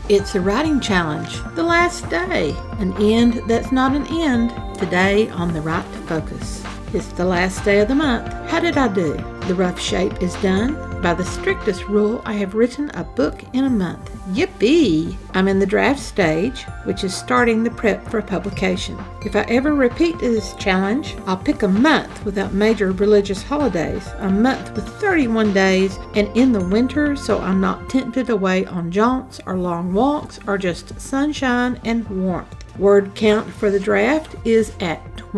It's a writing challenge. The last day. An end that's not an end. Today on The Right to Focus. It's the last day of the month. How did I do? The rough shape is done. By the strictest rule, I have written a book in a month. Yippee! I'm in the draft stage, which is starting the prep for publication. If I ever repeat this challenge, I'll pick a month without major religious holidays, a month with 31 days, and in the winter so I'm not tempted away on jaunts or long walks or just sunshine and warmth. Word count for the draft is at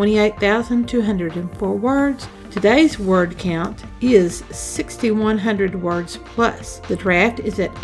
28,204 words. Today's word count is 6,100 words plus. The draft is at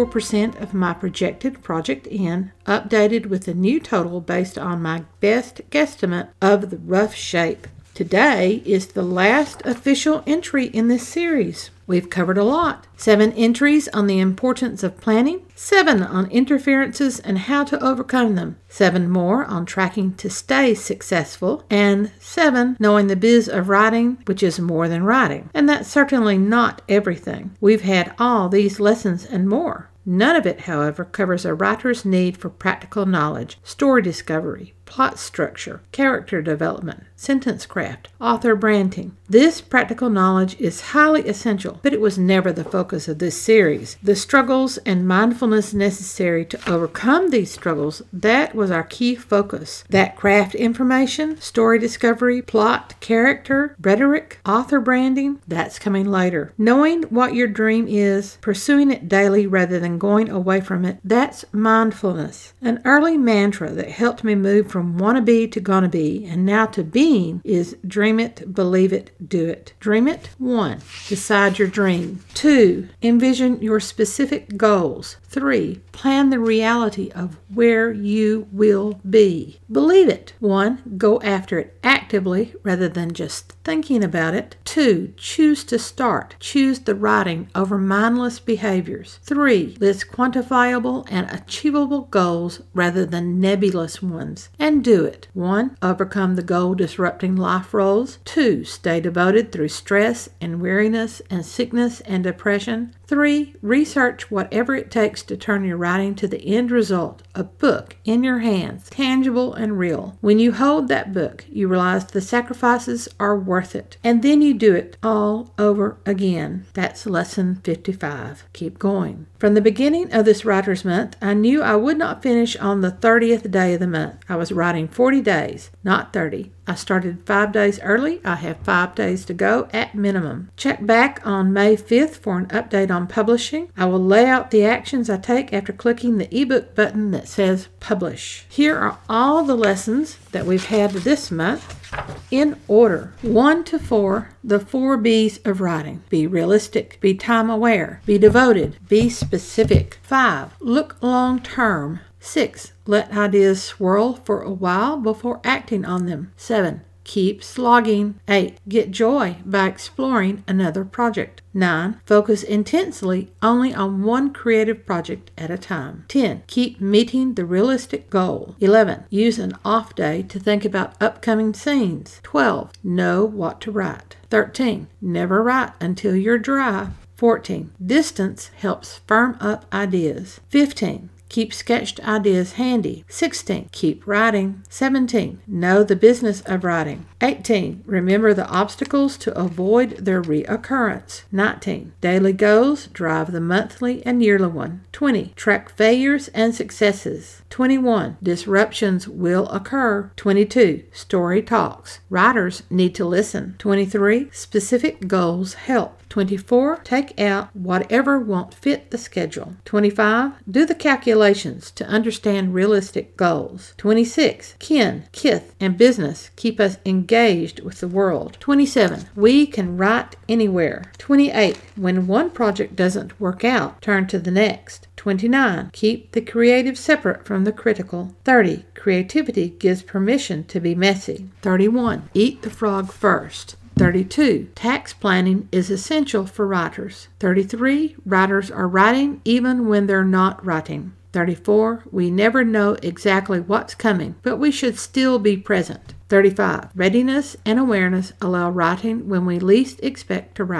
84% of my projected project end, updated with a new total based on my best guesstimate of the rough shape. Today is the last official entry in this series. We've covered a lot. 7 entries on the importance of planning, 7 on interferences and how to overcome them, 7 more on tracking to stay successful, and 7 knowing the biz of writing, which is more than writing. And that's certainly not everything. We've had all these lessons and more. None of it, however, covers a writer's need for practical knowledge, story discovery, plot structure, character development, sentence craft, author branding. This practical knowledge is highly essential, but it was never the focus of this series. The struggles and mindfulness necessary to overcome these struggles, that was our key focus. That craft information, story discovery, plot, character, rhetoric, author branding, that's coming later. Knowing what your dream is, pursuing it daily rather than going away from it, that's mindfulness. An early mantra that helped me move from wannabe to gonna be and now to being is dream it, believe it, do it. Dream it. 1. Decide your dream. 2. Envision your specific goals. 3. Plan the reality of where you will be. Believe it. 1. Go after it actively rather than just thinking about it. 2. Choose to start. Choose the writing over mindless behaviors. 3. List quantifiable and achievable goals rather than nebulous ones. And do it. 1. Overcome the goal-disrupting life roles. 2. Stay devoted through stress and weariness and sickness and depression. 3. Research whatever it takes to turn your writing to the end result, a book in your hands, tangible and real. When you hold that book, you realize the sacrifices are worth it. And then you do it all over again. That's lesson 55. Keep going. From the beginning of this Writer's Month, I knew I would not finish on the 30th day of the month. I was writing 40 days, not 30. I started 5 days early. I have 5 days to go at minimum. Check back on May 5th for an update on publishing. I will lay out the actions I take after clicking the ebook button that says publish. Here are all the lessons that we've had this month in order. 1 to 4, the 4 B's of writing. Be realistic. Be time aware. Be devoted. Be specific. 5, look long term. 6, let ideas swirl for a while before acting on them. 7, keep slogging. 8, get joy by exploring another project. 9, focus intensely only on one creative project at a time. 10, keep meeting the realistic goal. 11, use an off day to think about upcoming scenes. 12, know what to write. 13, never write until you're dry. 14, distance helps firm up ideas. 15, keep sketched ideas handy. 16, keep writing. 17, know the business of writing. 18, remember the obstacles to avoid their reoccurrence. 19, daily goals drive the monthly and yearly one. 20, track failures and successes. 21, disruptions will occur. 22, story talks. Writers need to listen. 23, specific goals help. 24, take out whatever won't fit the schedule. 25, do the calculations to understand realistic goals. 26, kin, kith, and business keep us engaged with the world. 27, we can write anywhere. 28, when one project doesn't work out, turn to the next. 29, keep the creative separate from the critical. 30, creativity gives permission to be messy. 31, eat the frog first. 32, tax planning is essential for writers. 33, writers are writing even when they're not writing. 34, we never know exactly what's coming, but we should still be present. 35, readiness and awareness allow writing when we least expect to write.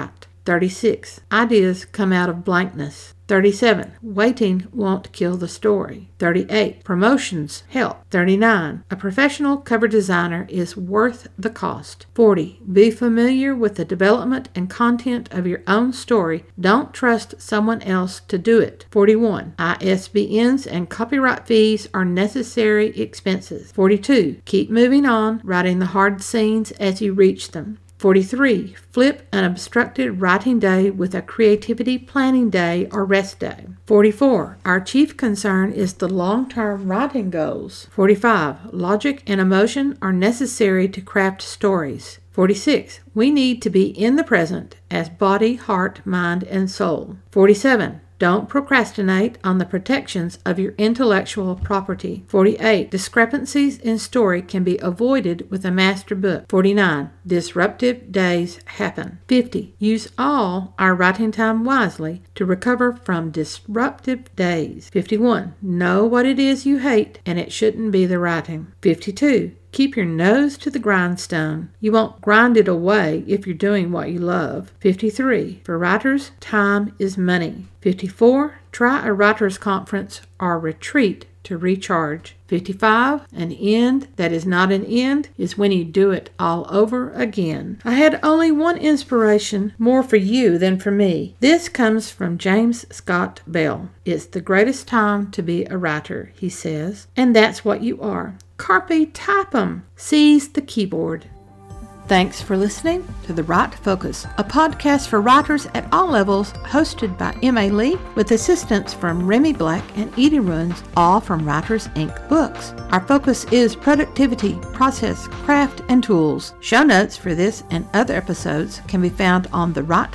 36. Ideas come out of blankness. 37. Waiting won't kill the story. 38. Promotions help. 39. A professional cover designer is worth the cost. 40. Be familiar with the development and content of your own story. Don't trust someone else to do it. 41. ISBNs and copyright fees are necessary expenses. 42. Keep moving on, writing the hard scenes as you reach them. 43. Flip an obstructed writing day with a creativity planning day or rest day. 44. Our chief concern is the long-term writing goals. 45. Logic and emotion are necessary to craft stories. 46. We need to be in the present as body, heart, mind, and soul. 47. Don't procrastinate on the protections of your intellectual property. 48. Discrepancies in story can be avoided with a master book. 49. Disruptive days happen. 50. Use all our writing time wisely to recover from disruptive days. 51. Know what it is you hate, and it shouldn't be the writing. 52. Keep your nose to the grindstone. You won't grind it away if you're doing what you love. 53. For writers, time is money. 54. Try a writers' conference or retreat to recharge. 55. An end that is not an end is when you do it all over again. I had only one inspiration, more for you than for me. This comes from James Scott Bell. It's the greatest time to be a writer, he says, and that's what you are. Carpe Typum. Seize the keyboard. Thanks for listening to The Write Focus, a podcast for writers at all levels, hosted by M.A. Lee, with assistance from Remy Black and Edie Runs, all from Writers Inc. books. Our focus is productivity, process, craft, and tools. Show notes for this and other episodes can be found on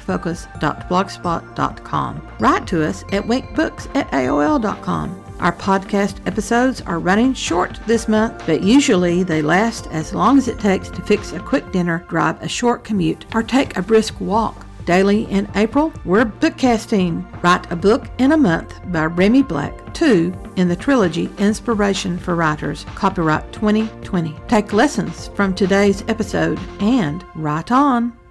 thewritefocus.blogspot.com. Write to us at winkbooks@aol.com. Our podcast episodes are running short this month, but usually they last as long as it takes to fix a quick dinner, drive a short commute, or take a brisk walk. Daily in April, we're bookcasting. Write a book in a month by Remy Black, 2 in the trilogy Inspiration for Writers, copyright 2020. Take lessons from today's episode and write on.